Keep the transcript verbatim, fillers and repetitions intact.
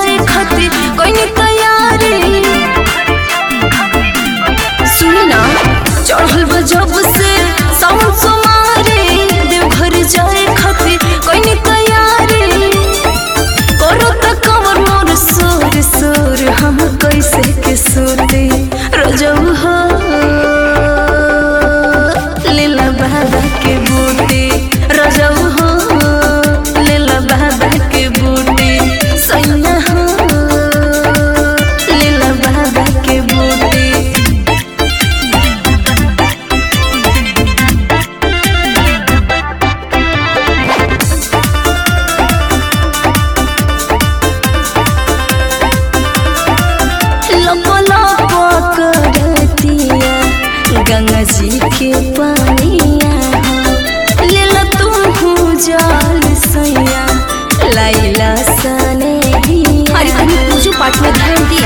जाए खातिर कोई तैयारी। सुनी ना चढ़ल बा जब से सावन सोमारे, देवघर जाए खातिर कोई तैयारी। करो त कमर मोर सोर सोर, हम कैसे के सोते रजऊ हो लीला बाबा के बूटे। रजऊ हो लीला बाबा के बूटे, सैया हो लीला बाबा के बूटे। गंगा जी के पानिया हो लेला तुम जाल सैया, लाइला सने। अरे कहीं पूजो पाठ में ध्यान दी।